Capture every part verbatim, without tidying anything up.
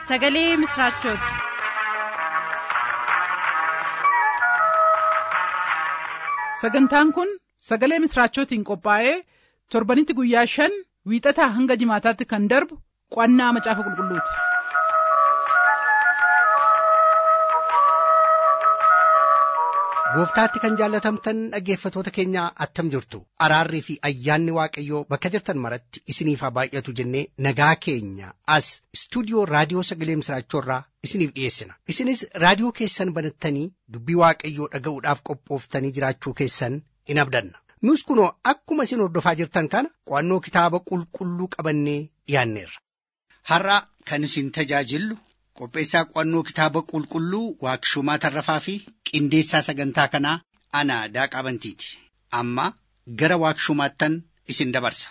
sagalee misraachooti. Sagantaan kun sagalee misraachootiin qophaa'ee torbanitti guyyaa shan wiixataa hanga jimaataatti kan darbu qo'annaa macaafa qulqulluuti. Gooftaatti kan jaallatamtan dhaggeeffatoota keenya attam jirtu. Araarrii fi ayyaanni Waaqayyoo bakka jirtan maratti isiniif haa baay'atu jennee nagaa keenya as istuudiyoo raadiyoo sagalee misraachoorraa isiniif dhiyeessina. Isinis raadiyoo keessan banattanii dubbii Waaqayyoo dhaga'uudhaaf qophooftanii jiraachuu keessan in abdanna. Nus kunoo akkuma isin hordofaa jirtan kana qo'annoo kitaaba qulqulluu qabannee dhiyaanneerra. Har'a kan isin tajaajillu qopheessaa qo'annoo kitaaba qulqulluu Waaqshumaa Tarrafaa fi qindeessaa sagantaa kanaa ana Daaqaa Bantiiti. Amma gara Waaqshumaattan isin dabarsa.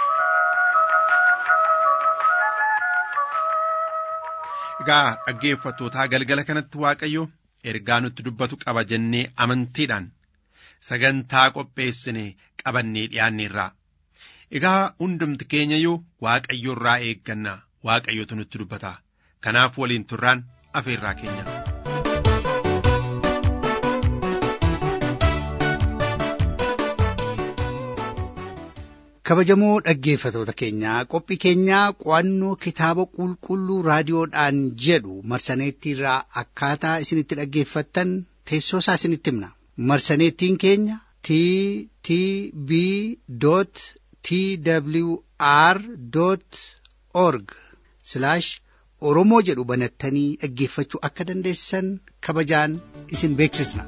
Egaa dhaggeeffattootaa galgala kanatti Waaqayyo ergaa nutti dubbatu qaba jennee amantiidhaan sagantaa qopheessine qabannee dhiyaanneerra. Egaa hundumti keenyayyuu Waaqayyo irraa eegganna. Waaqayyotu nutti dubbata. Kanaaf waliin turraan afeerraa keenya. Kabajamoo dhaggeeffatoota keenyaa, qophii keenyaa qo'annoo kitaaba qulqulluu raadiyoodhaan jedhu marsaneettiirraa akkaataa isinitti dhaggeeffattan teessoo isaa isinitti himna. Marsaneettiin keenya t t b t w r org Oromoo jedhu banattanii dhaggeeffachuu akka dandeessan kabajaan isin beeksisna.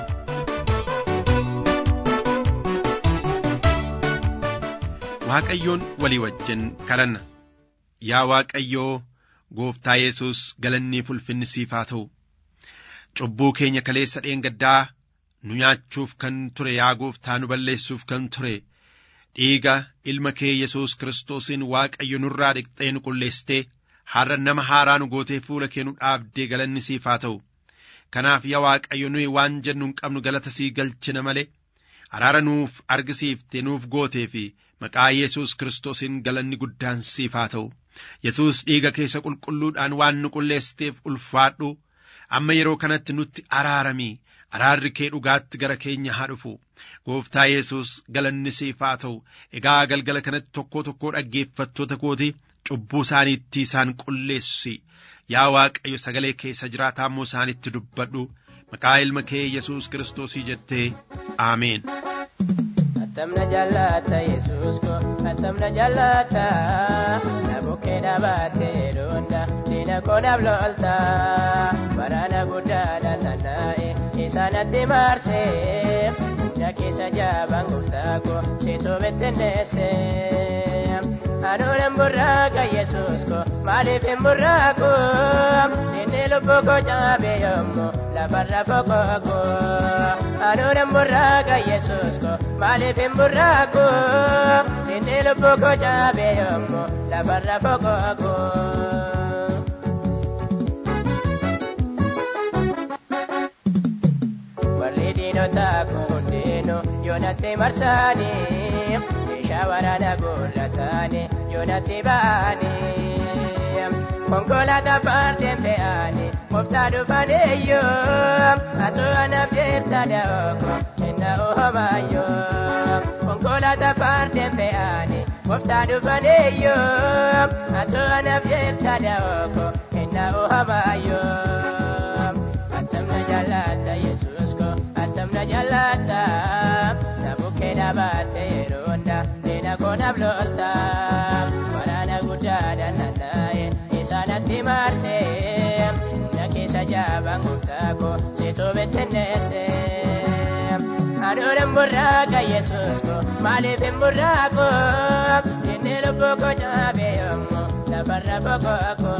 Waaqayyoon walii wajjin kadhanna. Yaa Waaqayyoo, Gooftaa Yesuus, galanni ulfinni siif haa ta'u. Cubbuu keenya kaleessa dheengaddaa nu nyaachuuf kan ture, yaa Gooftaa, nu balleessuuf kan ture, dhiiga ilma kee Yesuus Kiristoosiin Waaqayyo nurraa dhiqxee nu qulleessitee har'a nama haaraa nu gootee fuula kee nu dhaabdee galanni siif haa ta'u. Kanaaf yaa Waaqayyo, nuyi waan jennu hin qabnu, galata sii galchina malee araara nuuf argisiifte nuuf gootee fi maqaa Yesuus Kiristoosiin galanni guddaan siif haa ta'u. Yesuus dhiiga keessa qulqulluudhaan waan nu qulleessiteef ulfaadhu. Amma yeroo kanatti nutti araarami. Araarri kee dhugaatti gara keenya haa dhufu. Gooftaa Yesuus galanni siif haa ta'u. Egaa galgala kanatti tokkoo tokkoo dhaggeeffattoota kooti cubbuu isaaniitti isaan qulleessi. Yaa Waaqayyo, sagalee keessa jiraataa immoo isaanitti dubbadhu. Maqaa ilma kee Yesuus Kiristoosii jettee Ameen. Atamna jallata Yesuus ko, atamna jallata nabuke nabate donda dina ko nablolta barana gudada nanae isanatti marse nakisa jabangurta ko sito betendese anunem buraka Yesuus ko malif burako nene luboko jabe yomo la barra boko ko anunem buraka Yesuus ko malif burako nene luboko jabe yomo la barra boko ko walidino ta kundino yonate marsani shawarana gulatani yonate bani konkolata parte beani muftadu faneyo atu anabjerta daoko inna ohamayo konkolata parte beani muftadu faneyo atu anabjerta daoko inna ohamayo atamna jalata Yesuus ko atamna jalata nabuke nabate ronda dina ko nablolta warana gudada nanae isanatti marse nakisa jabangurta ko sito betendese anunem buraka Yesuus ko malif burako dine luboko jabe yomo la barra boko ko.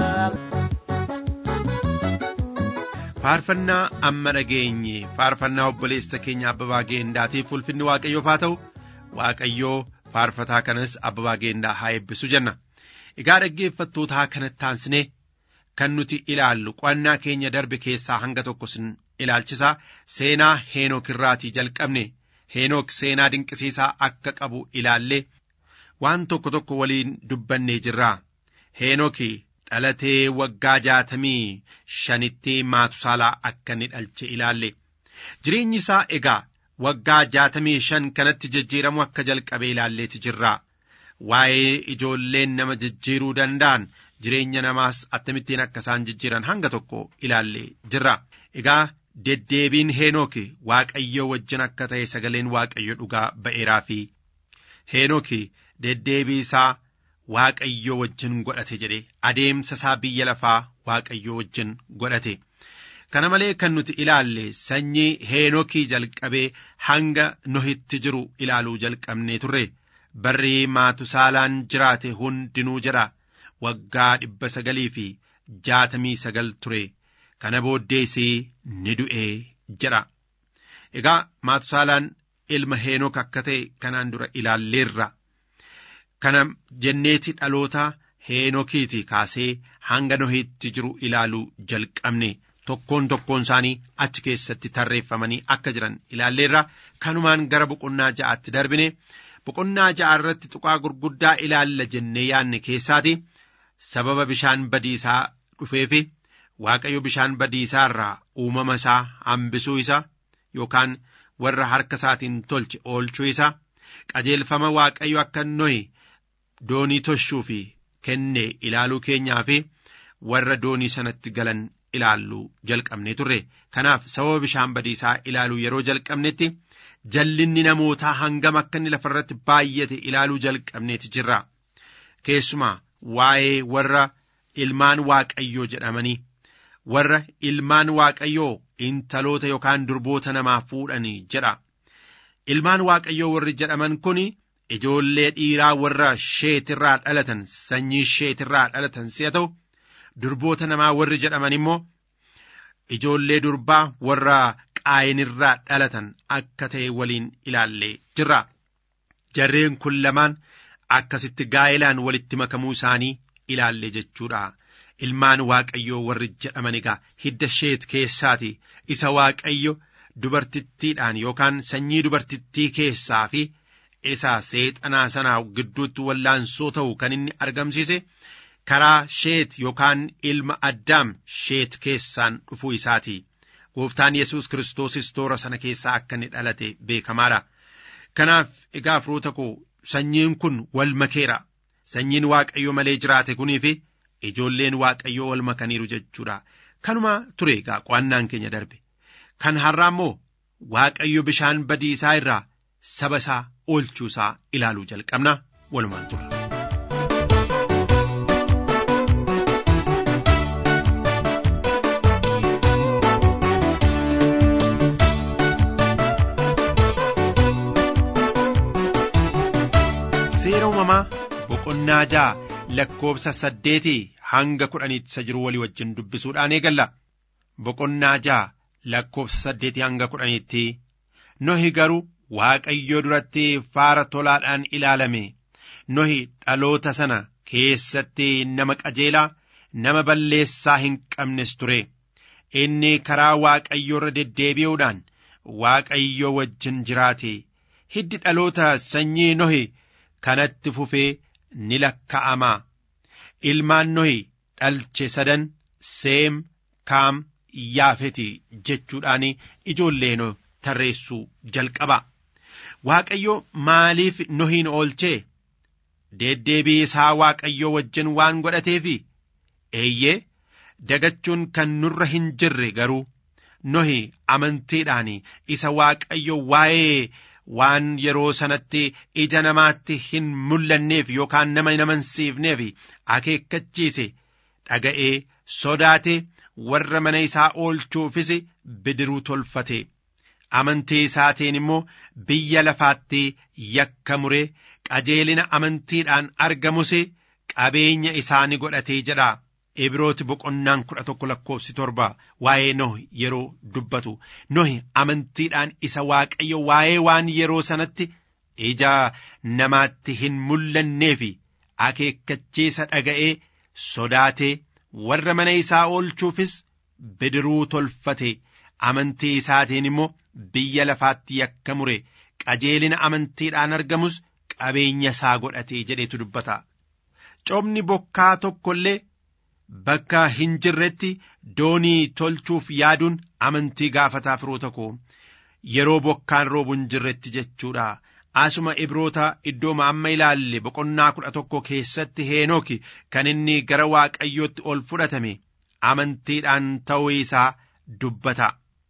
Faarfannaa amma dhageenye faarfannaa obboleessa keenya Abbabaa Geendaatiif ulfinni Waaqayyoof haa ta'u. Waaqayyoo faarfataa kanas Abbabaa Geendaa haa eebbisu jenna. Egaa dhaggeeffattootaa kanatti taansinee kan nuti ilaallu qo'annaa keenya darbe keessaa hanga tokko sin ilaalchisaa seenaa Heenok irraatii jalqabne. Heenok seenaa dinqisiisaa akka qabu ilaallee waan tokko tokko waliin dubbannee jirra. Heenok dhalatee waggaa jaatamii shanitti Maatusaalaa akka inni dhalche ilaalle. Jireenyi isaa egaa waggaa jaatamii shan kanatti jijjiiramu akka jalqabee ilaalleeti jirra. Waa'ee ijoolleen nama jijjiiruu danda'an jireenya namaas akkamittiin akka isaan jijjiiran hanga tokko ilaallee jirra. Egaa deddeebiin Heenooki Waaqayyo wajjin akka ta'e sagaleen Waaqayyo dhugaa ba'eeraa fi Heenooki deddeebii isaa Waaqayyo wajjin godhate jedhe adeemsa isaa biyya lafaa Waaqayyo wajjin godhate. Kana malee kan nuti ilaalle sanyii Heenookii jalqabee hanga Nohitti jiru ilaaluu jalqabnee turre. Barri Maatusaalaan jiraate hundinuu jira waggaa dhibba sagalii fi jaatamii sagal ture. Kana booddeesii ni du'ee jedha. Egaa Maatusaalaan ilma Heenook akka ta'e kanaan dura ilaalleerra. Kana jenneeti dhaloota Heenookiiti kaasee hanga Nohitti jiru ilaaluu jalqabne. Tokkoon tokkoon isaanii achi keessatti tarreeffamanii akka jiran ilaalleerra. Kanumaan gara boqonnaa ja'aatti darbine. Boqonnaa ja'a irratti tuqaa gurguddaa ilaalla jennee yaanne keessaati sababa bishaan badiisaa dhufeefi Waaqayyo bishaan badiisaa irraa uumama isaa hambisuu isa yookaan warra harka isaatiin tolche oolchuu isa qajeelfama Waaqayyo akka Nohi doonii toshuu fi kenne ilaaluu keenyaa fi warra doonii sanatti galan ilaaluu jalqabne turre. Kanaaf sababa bishaan badiisaa ilaaluu yeroo jalqabnetti jallinni namootaa hangam akka inni lafarratti baay'ate ilaaluu jalqabneeti jirra. Keessumaa waa'ee warra ilmaan Waaqayyoo jedhamanii warra ilmaan Waaqayyoo intaloota yookaan durboota namaa fuudhanii jedha. Ilmaan Waaqayyoo warri jedhaman kun ijoollee dhiiraa warra sheetirraa dhalatan sanyii sheetirraa dhalatan si'a ta'u durboota namaa warri jedhaman immoo ijoollee durbaa warra qaayinirraa dhalatan akka ta'e waliin ilaallee jirra. Jarreen kun lamaan akkasitti gaa'ilaan walitti makamuu isaanii ilaalle jechuudha. Ilmaan Waaqayyoo warri jedhaman egaa hidda sheet keessaati isa Waaqayyo dubartittiidhaan yookaan sanyii dubartittii keessaa fi isa seexanaa sanaa gidduutti wallaansoo ta'u kan inni argamsiise karaa sheet yookaan ilma Addaam sheet keessaan dhufuu isaati. Gooftaan Yesuus Kiristoosis toora sana keessaa akka inni dhalate beekamaadha. Kanaaf egaa firoota koo sanyiin kun wal makeera. Sanyiin Waaqayyo malee jiraate kunii fi ijoolleen Waaqayyoo wal makaniiru jechuudha. Kanuma ture egaa qo'annaan keenya darbe. Kan har'aa immoo Waaqayyo bishaan badiisaa irraa saba isaa oolchuu isaa ilaaluu jalqabna. Walumaan ture. Seera uumamaa boqonnaa ja'a lakkoobsa saddeetii hanga kudhaniitti isa jiru walii wajjin dubbisuudhaan eegalla. Boqonnaa ja'a lakkoobsa saddeetii hanga kudhaniitti Nohi garuu Waaqayyoo duratti faara tolaadhaan ilaalame. Nohi dhaloota sana keessatti nama qajeelaa nama balleessaa hin qabnes ture. Inni karaa Waaqayyoo irra deddeebi'uudhaan Waaqayyoo wajjin jiraate. Hiddi dhaloota sanyii Nohi kanatti fufee ni lakka'ama. Ilmaan Nohi dhalche sadan Seem, Kaam, Yaafeti jechuudhaan ijoollee Nohi tarreessuu jalqaba. Waaqayyo maaliif Nohiin oolchee? Deddeebii isaa Waaqayyoo wajjin waan godhateefi eeyyee dagachuun kan nurra hin jirre garuu Nohi amantiidhaan isa Waaqayyo waa'ee waan yeroo sanatti ija namaatti hin mul'anneef yookaan nama hin amansiifneef akeekkachiise dhaga'ee sodaate warra mana isaa oolchuufis bidiruu tolfate. Amantii isaatiin immoo biyya lafaatti yakka mure qajeelina amantiidhaan argamus qabeenya isaanii godhatee jedha. Ibrooti boqonnaan kudha tokko lakkoofsi torba waa'ee Nohi yeroo dubbatu. Nohi amantiidhaan isa Waaqayyo waa'ee waan yeroo sanatti ija namaatti hin mul'anneef akeekkachiisa dhaga'ee sodaatee warra mana isaa oolchuufis bidiruu tolfate. Amantii isaatiin immoo biyya lafaatti yakka mure qajeelina amantiidhaan argamus qabeenya isaa godhatee jedhetu dubbata. Coomni bokkaa tokko illee bakka hin jirretti doonii tolchuuf yaaduun amantii gaafataa firoota koo, yeroo bokkaan roobu hin jirretti jechuudha. Asuma Ibroota iddoo amma ilaalle boqonnaa kudha tokko keessatti Heenooki kan inni gara Waaqayyootti ol fudhatame amantiidhaan ta'uu isaa dubbata.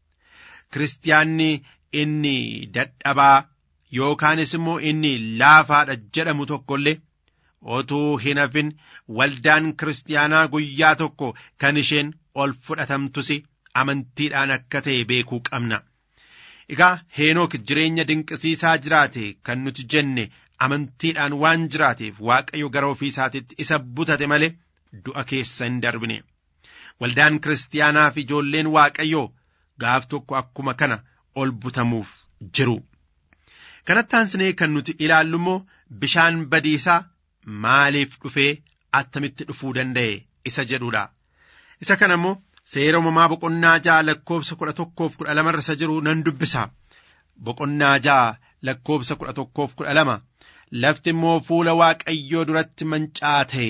Kiristaanni inni dadhabaa yookaanis immoo inni laafaadha jedhamu tokko illee otuu hin hafin waldaan kiristaanaa guyyaa tokko kan isheen ol fudhatamtus amantiidhaan akka ta'e beekuu qabna. Egaa Heenook jireenya dinqisiisaa jiraate kan nuti jenne amantiidhaan waan jiraateef Waaqayyo gara ofii isaatitti isa butate malee du'a keessa hin darbine. Waldaan kiristaanaa fi ijoolleen Waaqayyoo gaaf tokko akkuma kana ol butamuuf jiru. Kanatti aansinee kan nuti ilaallu immoo bishaan badiisaa maaliif dhufee attamitti dhufuu danda'e isa jedhudha. Isa kana immoo seera uumamaa boqonnaa ja'a lakkoobsa kudha tokkoof kudha lama irra jiru nan dubbisa. Boqonnaa ja'a lakkoobsa kudha tokkoof kudha lama lafti immoo fuula Waaqayyoo duratti mancaate,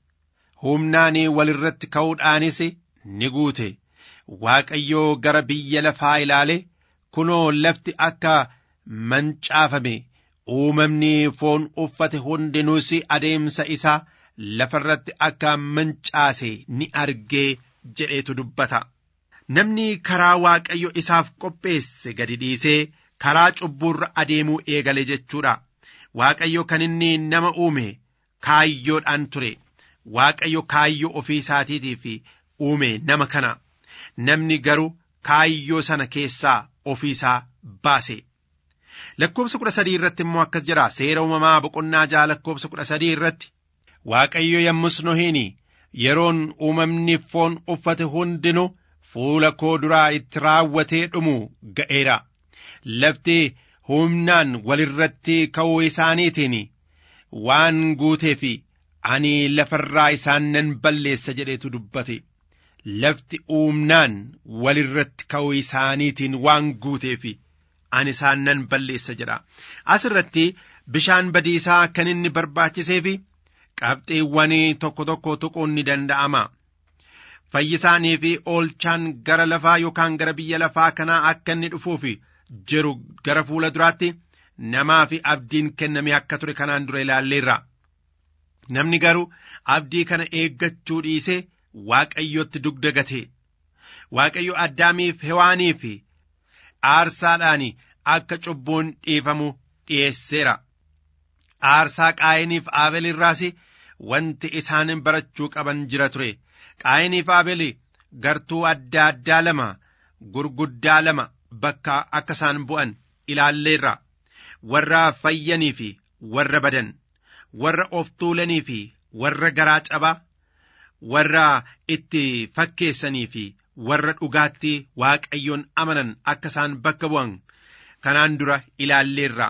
humnaan walirratti ka'uudhaanis ni guute. Waaqayyoo gara biyya lafaa ilaale kunoo lafti akka mancaafame, uumamni foon uffate hundinuus adeemsa isaa lafarratti akka mancaase ni argee jedheetu dubbata. Namni karaa Waaqayyo isaaf qopheesse gadi dhiisee karaa cubbuurra adeemuu eegale jechuudha. Waaqayyo kan inni nama uume kaayyoodhaan ture. Waaqayyo kaayyoo ofii isaatiitiif uume nama kana. Namni garuu kaayyoo sana keessaa ofii isaa baase. Lakkoobsa kudha sadii irratti immoo akkas jira. Seera uumamaa boqonnaa ja'a lakkoobsa kudha sadii irratti Waaqayyo yommus Nohiin yeroon uumamni foon uffate hundinuu fuula koo duraa itti raawwatee dhumu ga'eera. Lafti humnaan walirratti ka'uu isaaniitiin waan guuteef ani lafarraa isaan nan balleessa jedheetu dubbate. Lafti humnaan walirratti ka'uu isaaniitiin waan guuteef ani isaan nan balleessa jedha. Asirratti bishaan badiisaa kan inni barbaachiseef qabxiiwwan tokko tokko tuquun ni danda'ama. Fayyisaanii fi oolchaan gara lafaa yookaan gara biyya lafaa kanaa akka inni dhufuuf jiru gara fuula duraatti namaa fi abdiin kenname akka ture kanaan dura ilaalleerra. Namni garuu abdii kana eeggachuu dhiisee Waaqayyotti dugda gate. Waaqayyo Addaamiif Hewaaniif aarsaadhaan akka cubbuun dhiifamu dhiyeesseera. Aarsaa Qaayiniif Aabel irraas wanti isaan barachuu qaban jira ture. Qaayiniif Aabel gartuu adda addaa lama gurguddaa lama bakka akka isaan bu'an ilaalleerra. Warra fayyanii fi warra badan, warra of tuulanii fi warra garaa cabaa, warra itti fakkeessanii fi warra dhugaatti Waaqayyoon amanan akka isaan bakka bu'an kanaan dura ilaalleerra.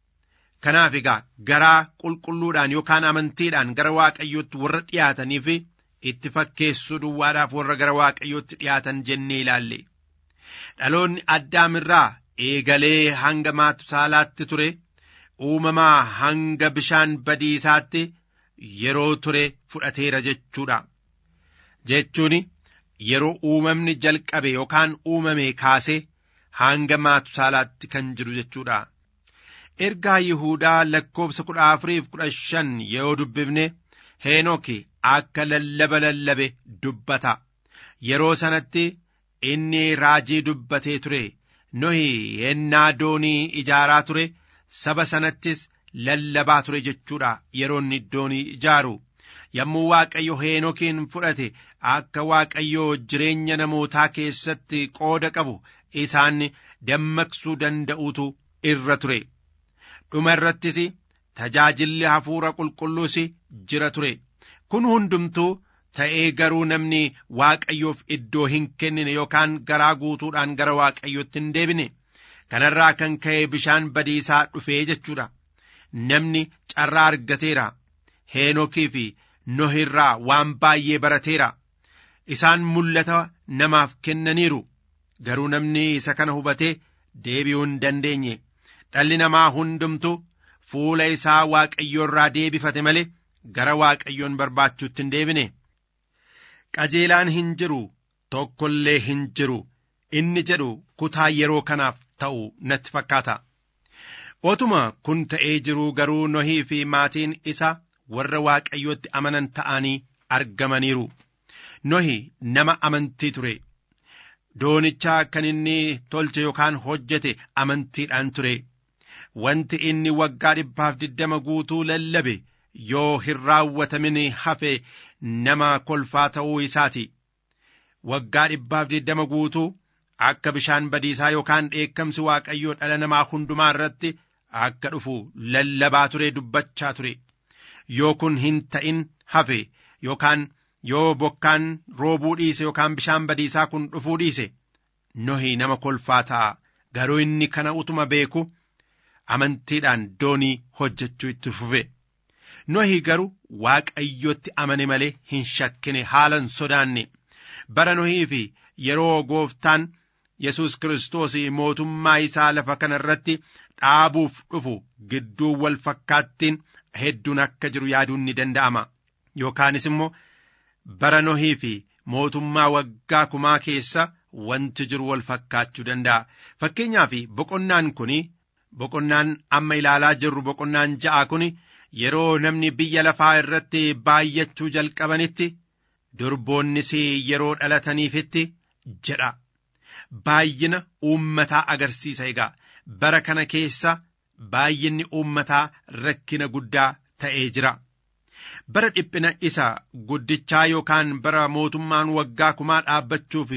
Kanaaf egaa garaa qulqulluudhaan yookaan amantiidhaan gara Waaqayyootti warra dhiyaatanii fi itti fakkeessuu duwwaadhaaf warra gara Waaqayyootti dhiyaatan jennee ilaalle. Dhaloonni Addaam irraa eegalee hanga Maatusaalaatti ture, uumamaa hanga bishaan badiisaatti yeroo ture fudhateera jechuudha. Jechuun yeroo uumamni jalqabe yookaan uumame kaasee hanga Maatusaalaatti kan jiru jechuudha. Ergaa Yihuudaa lakkoobsa kudha afuriif kudha shan yoo dubbifne Heenooki akka lallaba lallabe dubbata. Yeroo sanatti inni raajii dubbatee ture. Nohi yennaa doonii ijaaraa ture saba sanattis lallabaa ture jechuudha. Yeroo inni doonii ijaaru yommuu Waaqayyo Heenookiin fudhate akka Waaqayyo jireenya namootaa keessatti qooda qabu isaan dammaqsuu danda'utu irra ture. Dhuma irrattis tajaajilli hafuura qulqulluus jira ture. Kun hundumtuu ta'ee garuu namni Waaqayyoof iddoo hin kennine yookaan garaa guutuudhaan gara Waaqayyootti hin deebine. Kanarraa kan ka'e bishaan badiisaa dhufee jechuudha. Namni carraa argateera. Heenookii fi Nohirraa waan baay'ee barateera. Isaan mul'ata namaaf kennaniiru. Garuu namni isa kana hubatee deebi'uu hin dandeenye. Dhalli namaa hundumtuu fuula isaa Waaqayyoo irraa deebifate malee gara Waaqayyoon barbaachuutti hin deebine. qajeelaan hin jiru, tokkollee hin jiru inni jedhu kutaa yeroo kanaaf ta'u natti fakkaata. Otuma kun ta'ee jiruu garuu Nohii fi maatiin isa warra Waaqayyootti amanan ta'anii argamaniiru. Nohi nama amantii ture. Doonicha kan inni tolche yookaan hojjete amantiidhaan ture. Wanti inni waggaa dhibbaaf digdama guutuu lallabe yoo hin raawwatamin hafe nama kolfaa ta'uu isaati. Waggaa dhibbaaf digdama guutuu akka bishaan badiisaa yookaan dheekkamsi Waaqayyoo dhala namaa hundumaa irratti akka dhufu lallabaa ture, dubbachaa ture. Yoo kun hin ta'in hafe yookaan yoo bokkaan roobuu dhiise yookaan bishaan badiisaa kun dhufuu dhiise Nohi nama kolfaa ta'a. Garuu inni kana utuma beeku amantiidhaan doonii hojjechuu itti fufe. Nohi garuu Waaqayyootti amane malee hin shakkine, haalan sodaanne. Bara Nohii fi yeroo Gooftaan Yesuus Kiristoos mootummaa isaa lafa kana irratti dhaabuuf dhufu gidduu wal fakkaattiin hedduun akka jiru yaaduun ni danda'ama. Yookaanis immoo bara Nohii fi mootummaa waggaa kumaa keessa wanti jiru wal fakkaachuu danda'a. Fakkeenyaaf boqonnaan kuni boqonnaan amma ilaalaa jirru boqonnaan ja'a kuni yeroo namni biyya lafaa irratti baay'achuu jalqabanitti durboonnis yeroo dhalataniifitti jedha. Baay'ina uummataa agarsiisa. Egaa bara kana keessa baay'inni uummataa rakkina guddaa ta'ee jira. Bara dhiphina isa guddichaa yookaan bara mootummaan waggaa kumaa dhaabbachuuf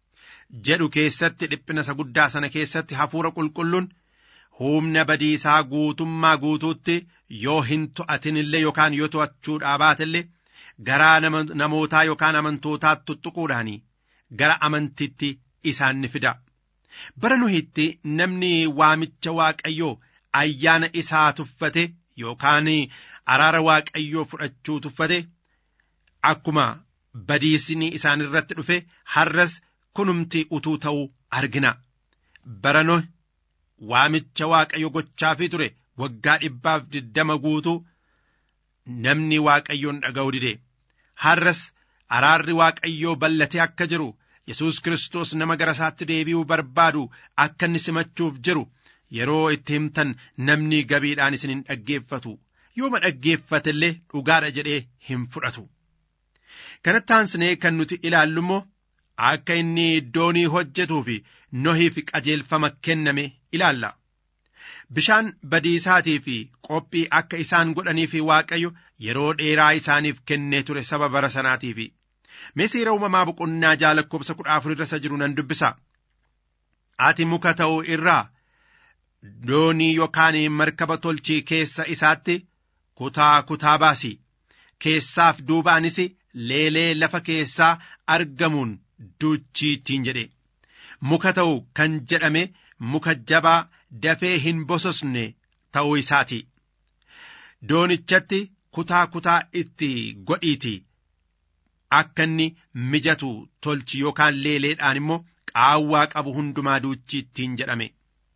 jedhu keessatti dhiphina isa guddaa sana keessatti hafuura qulqulluun humna badiisaa guutummaa guutuutti yoo hin to'atin illee yookaan yoo to'achuudhaa baatillee garaa namootaa yookaan amantootaa tuttuquudhaan gara amantiitti isaan ni fida. Bara Nohitti namni waamicha Waaqayyoo ayyaana isaa tuffate yookaan araara Waaqayyoo fudhachuu tuffate akkuma badiisni isaan irratti dhufe har'as kunumti utuu ta'uu argina. Bara Nohi waamicha Waaqayyo gochaafii ture waggaa dhibbaaf digdama guutuu namni Waaqayyoon dhaga'u dide. Har'as araarri Waaqayyoo bal'atee akka jiru Yesuus Kiristoos nama gara isaatti deebi'uu barbaadu akka inni simachuuf jiru yeroo itti himtan namni gabiidhaan isin hin dhaggeeffatu. Yooma dhaggeeffate illee dhugaadha jedhee hin fudhatu. Kanatti aansinee kan nuti ilaallu immoo akka inni doonii hojjetuu fi Nohiif qajeelfama kenname ilaalla. Bishaan badiisaatii fi qophii akka isaan godhanii fi Waaqayyo yeroo dheeraa isaaniif kennee ture saba bara sanaatiifi. Mee seera uumamaa boqonnaa ja'a lakkoofsa kudha afur irra isa jiru nan dubbisa. Ati muka ta'uu irraa doonii yookaan markaba tolchii keessa isaatti kutaa kutaa baasi. Keessaaf duubaanis leelee lafa keessaa argamuun duuchiitiin jedhe. Muka ta'u kan jedhame muka jabaa dafee hin bososne ta'uu isaati. Doonichatti kutaa kutaa itti godhiiti. Akka inni mijatu tolchi yookaan leeleedhaan immoo qaawwaa qabu hundumaa duuchiittiin jedhame.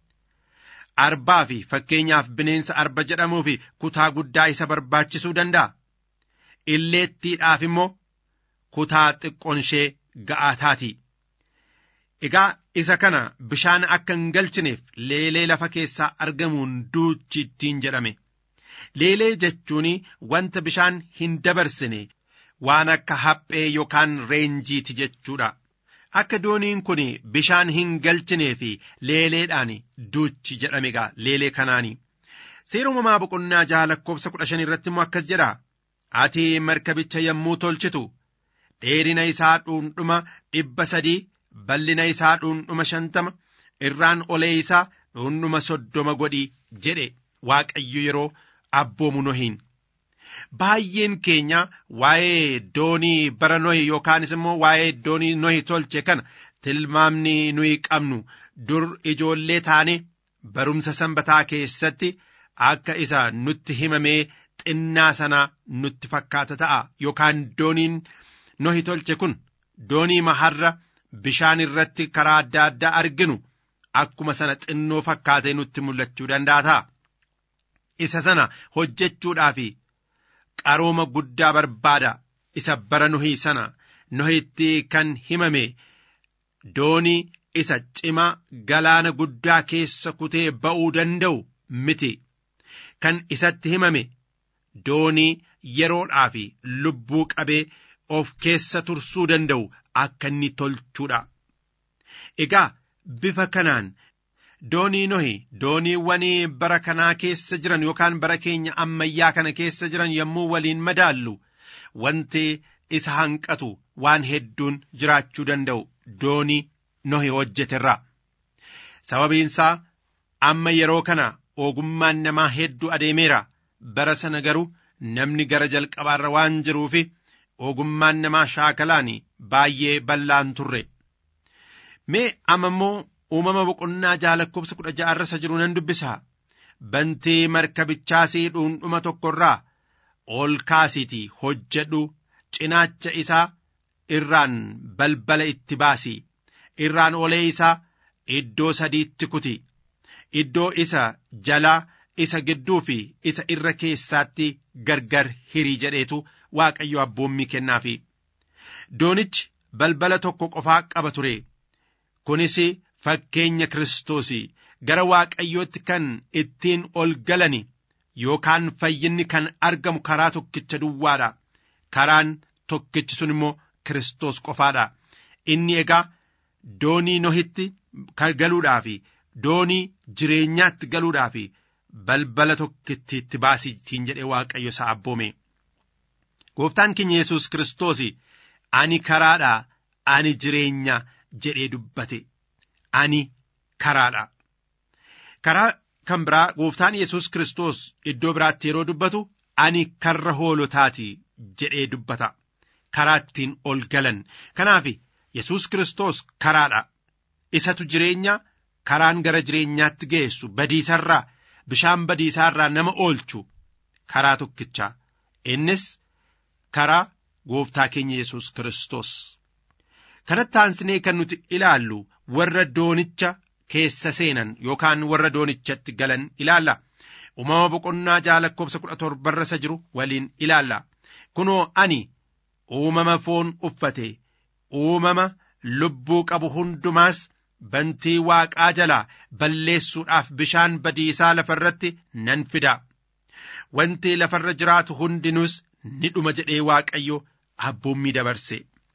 Arbaa fi fakkeenyaaf bineensa arba jedhamuu fi kutaa guddaa isa barbaachisuu danda'a. Illeettiidhaaf immoo kutaa xiqqoon ishee ga'aa taati. Egaa isa kana bishaan akka hin galchineef leelee lafa keessaa argamuun duuchiittiin jedhame. Leelee jechuun wanta bishaan hin dabarsine waan akka haphee yookaan reenjiiti jechuudha. Akka dooniin kun bishaan hin galchinee fi leeleedhaan duuchi jedhame egaa leelee kanaani. Seera uumamaa boqonnaa ja'a lakkoofsa kudha shan irratti immoo akkas jedha. Ati markabicha yommuu tolchitu dheerina isaa dhuundhuma dhibba sadii bal'ina isaa dhuundhuma shantama irraan olee isaa dhuundhuma soddoma godhi jedhe Waaqayyo yeroo abboomu Nohiin. Baay'een keenya waa'ee doonii bara Nohi yookaanis immoo waa'ee doonii Nohi tolche kana tilmaamni nuyi qabnu dur ijoollee taane barumsa sanbataa keessatti akka isa nutti himamee xinnaa sana nutti fakkaata ta'a. Yookaan dooniin Nohi tolche kun doonii maharra bishaan irratti karaa adda addaa arginu akkuma sana xinnoo fakkaatee nutti mul'achuu danda'a ta'a. Isa sana hojjechuudhaaf qarooma guddaa barbaada. Isa bara Nohii sana Nohitti kan himame doonii isa cima galaana guddaa keessa kutee ba'uu danda'u miti. Kan isatti himame doonii yeroodhaaf lubbuu qabee of keessa tursuu danda'u akka inni tolchuudha. Egaa bifa kanaan doonii Nohi dooniiwwan bara kanaa keessa jiran yookaan bara keenya ammayyaa kana keessa jiran yommuu waliin madaallu wanti isa hanqatu waan hedduun jiraachuu danda'u doonii Nohi hojjeterraa. Sababiinsaa amma yeroo kana ogummaan namaa hedduu adeemeera. Bara sana garuu namni gara jalqabaarra waan jiruufi ogummaan namaa shaakalaan baay'ee bal'aan turre. Mee amma immoo uumama boqonnaa ja'a lakkoofsa kudha ja'arra isa jiru nan dubbisa. Bantii markabichaasii dhuundhuma tokkorraa ol kaasiitii hojjedhu, cinaacha isaa irraan balbala itti baasi, irraan olee isaa iddoo sadiitti kuti, iddoo isa jalaa isa gidduu fi isa irra keessaatti gargar hirii jedheetu Waaqayyo abboommii kennaafi. Doonichi balbala tokko qofaa qaba ture. Kunis fakkeenya Kiristoos gara Waaqayyootti kan ittiin ol galani yookaan fayyinni kan argamu karaa tokkicha duwwaadha. Karaan tokkichi sun immoo Kiristoos qofaadha. Inni egaa doonii Nohitti galuudhaaf doonii jireenyaatti galuudhaaf balbala tokkitti itti baasiitiin jedhee Waaqayyo isa abboome. Gooftaan keenya Yesuus Kiristoos ani karaadha, ani jireenya jedhee dubbate. Ani karaadha. Karaa kan biraa gooftaan Yesuus Kiristoos iddoo biraatti yeroo dubbatu ani karra hoolotaati jedhee dubbata. Karaa ittiin ol galan. Kanaaf Yesuus Kiristoos karaadha. Isatu jireenya, karaan gara jireenyaatti geessu, badiisarraa, bishaan badiisaarraa nama oolchu karaa tokkicha. Innis karaa gooftaa keenya Yesuus Kiristoos. Kanatti aansinee kan nuti ilaallu warra doonicha keessa seenan yookaan warra doonichatti galan ilaalla. Uumama boqonnaa ja'a lakkoofsa kudha torbarra isa jiru waliin ilaalla. Kunoo ani uumama foon uffate, uumama lubbuu qabu hundumaas bantii Waaqaa jalaa balleessuudhaaf bishaan badiisaa lafarratti nan fida. Wanti lafarra jiraatu hundinuus ni dhuma jedhee Waaqayyo abboommii dabarse.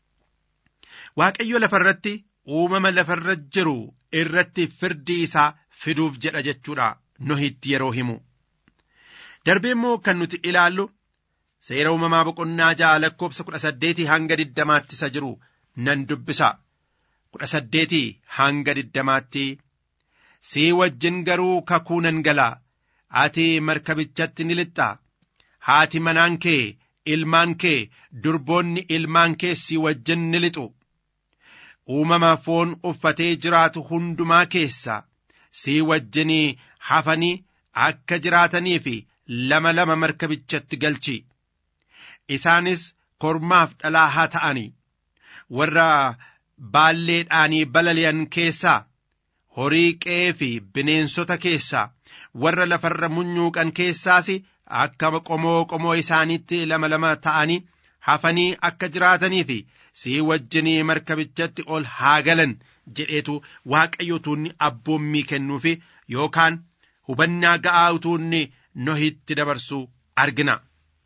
Waaqayyo lafarratti uumama lafarra jiru irratti firdii isaa fiduuf jedha jechuudha Nohitti yeroo himu. Darbee immoo kan nuti ilaallu seera uumamaa boqonnaa ja'a lakkoofsa kudha saddeetii hanga diddamaatti isa jiru nan dubbisa. Kudha saddeetii hanga diddamaatti sii wajjin garuu kakuu nan galaa, ati markabichatti ni lixxa, haati manaan kee, ilmaan kee, durboonni ilmaan kee sii wajjin ni lixu. Uumama foon uffatee jiraatu hundumaa keessa sii wajjinii hafanii akka jiraatanii fi lama lama markabichatti galchi. Isaanis kormaaf dhalaa haa ta'ani. Warra baalleedhaanii balali'an keessaa, horii qe'ee fi bineensota keessaa, warra lafarra munyuuqan keessaas akka qomoo qomoo isaaniitti lama lama ta'anii hafanii akka jiraatanii fi sii wajjinii markabichatti ol haa galan jedheetu Waaqayyo tuunni abboommii kennuufi yookaan hubannaa ga'aa utuunni Nohitti dabarsu argina.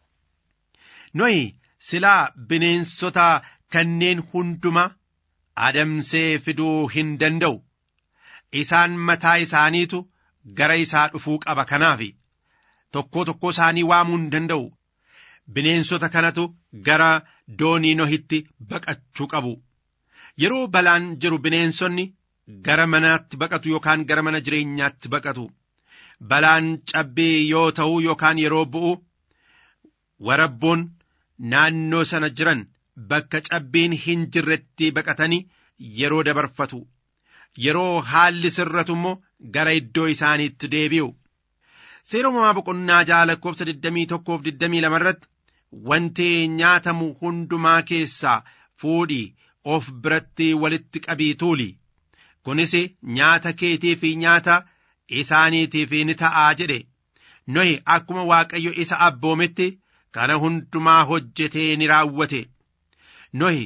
Nohi silaa bineensota kanneen hundumaa adamsee fiduu hin danda'u. Isaan mataa isaaniitu gara isaa dhufuu qaba. Kanaaf tokkoo tokkoo isaanii waamuu hin danda'u. Bineensota kanatu gara doonii Nohitti baqachuu qabu. Yeroo balaan jiru bineensonni gara manaatti baqatu yookaan gara mana jireenyaatti baqatu. Balaan cabbii yoo ta'u yookaan yeroo bu'u warabboon naannoo sana jiran bakka cabbiin hin jirretti baqatanii yeroo dabarfatu. Yeroo haalli sirratu immoo gara iddoo isaaniitti deebi'u. Seera uumamaa boqonnaa ja'a lakkoofsa digdamii tokkoof digdamii lama irratti wanti nyaatamu hundumaa keessaa fuudhii of biratti walitti qabii tuuli. Kunis nyaata keetii fi nyaata isaaniitiif ni ta'aa jedhe. Nohi akkuma Waaqayyo isa abboometti kana hundumaa hojjetee ni raawwate. Nohi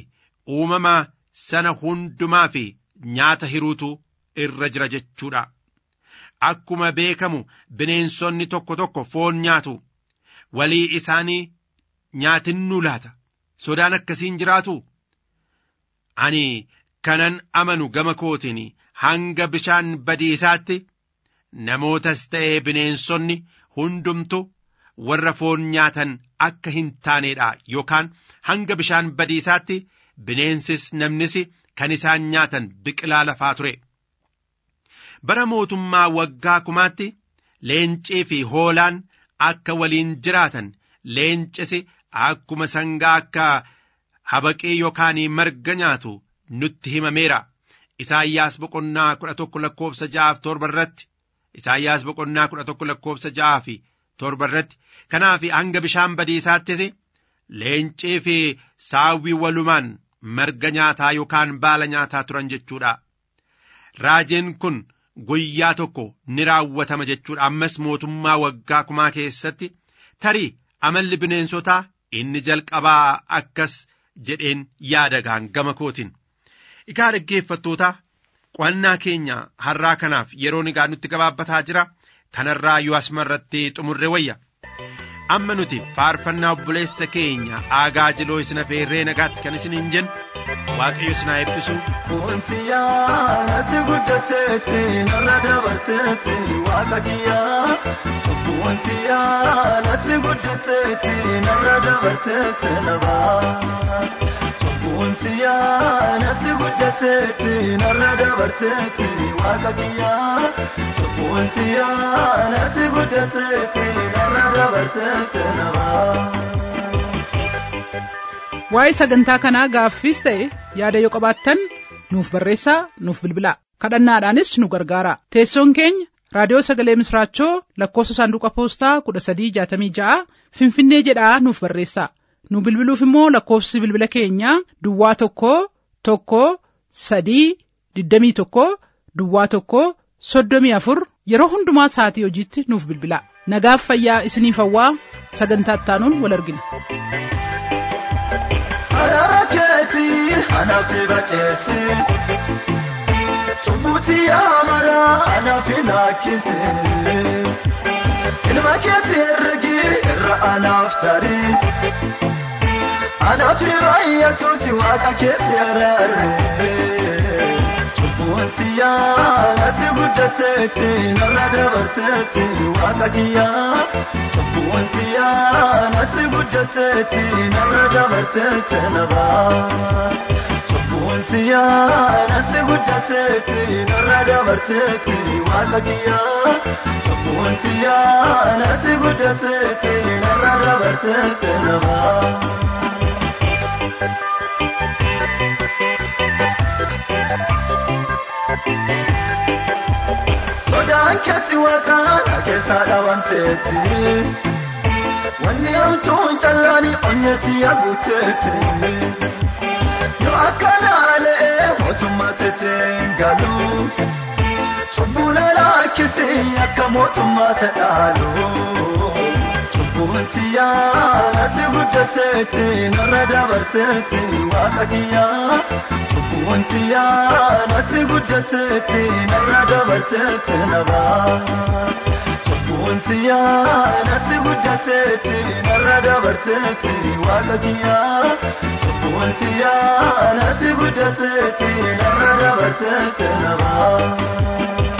uumama sana hundumaa fi nyaata hiruutu irra jira jechuudha. Akkuma beekamu bineensonni tokko tokko foon nyaatu, walii isaanii nyaatinnu laata, sodaan akkasiin jiraatu. Ani kanan amanu gama kootiin hanga bishaan badiisaatti namootas ta'ee bineensonni hundumtu warra foon nyaatan akka hin taaneedha, yookaan hanga bishaan badiisaatti bineensis namnis kan isaan nyaatan biqilaa lafaa ture. Bara mootummaa waggaa kumaatti leencii fi hoolaan akka waliin jiraatan, leencisi akkuma sangaa akka habaqii yookaan marga nyaatu nutti himameera. Isaayyaas boqonnaa kudha tokko lakkoobsa ja'aaf torba irratti, Isaayyaas boqonnaa kudha tokko lakkoobsa ja'aa fi torba irratti. Kanaaf hanga bishaan badiisaattis leencii fi saawwi walumaan marga nyaataa yookaan baala nyaataa turan jechuudha. Raajiin kun guyyaa tokko ni raawwatama jechuudha. Ammas mootummaa waggaa kumaa keessatti tarii amalli bineensotaa inni jalqabaa akkas jedheen yaadagaan gama kootiin. Egaa dhaggeeffattoota, qo'annaa keenya har'aa kanaaf yeroon egaa nutti gabaabbataa jira. Kanarraa yoo asmarratti xumurre wayya. Amma nuti faarfannaa obboleessa keenya aagaa jiloo isin affeerree nagaatti kan isiniin jennu. Waaqayyo isin haa eebbisu. Wanti yaadatti guddateetti narra dabarteetti waaqa kiyyaa. Wanti yaadatti guddateetti narra dabarteetti nabaa. Wanti yaadatti guddateetti narra dabarteetti waaqa kiyyaa. Wanti yaadatti guddateetti narra dabarteetti nabaa. Waa'ee sagantaa kanaa gaaffiis ta'e yaada yoo qabaattan nuuf barreessaa, nuuf bilbilaa. Kadhannaadhaanis nu gargaara. Teessoon keenya raadiyoo sagalee misraachoo lakkoofsa saanduqa poostaa kudha sadii jaatamii ja'a Finfinnee jedhaa nuuf barreessaa. Nu bilbiluuf immoo lakkoofsi bilbila keenyaa duwwaa tokko tokko sadii digdamii tokko duwwaa tokko soddomii afur yeroo hundumaa sa'atii hojiitti nuuf bilbilaa. Nagaaf fayyaa isiniif hawwaa. Sagantaa ittaanuun wal argina. Araketi anafi bachesi Chubuti amara anafi nakisi Ilma keti ergi irra anaftari Anafi raya tuti waka keti arare Chubuti anati guddateti narra dabarteti waka kiya Chubuti anati guddateti narra dabarteti naba Chubuti anati guddateti narra dabarteti waka kiya Chubuti anati guddateti narra dabarteti naba Sodaan keetti waqaana keessa dhawanteetti Wanni hamtuun callaani onneetti yaguuteetti Yoo akkanaalee mootummaa teeteen galu Cubbuula laakkisii akka mootummaa ta'aalu Cubbuunti yaanatti guddateetti narra dabarteetti waaqa kiyyaa Cubbuunti yaanatti guddateetti narra dabarteetti nabaa Cubbuunti yaanatti guddateetti narra dabarteetti waaqa kiyyaa Cubbuunti yaanatti guddateetti narra dabarteetti nabaa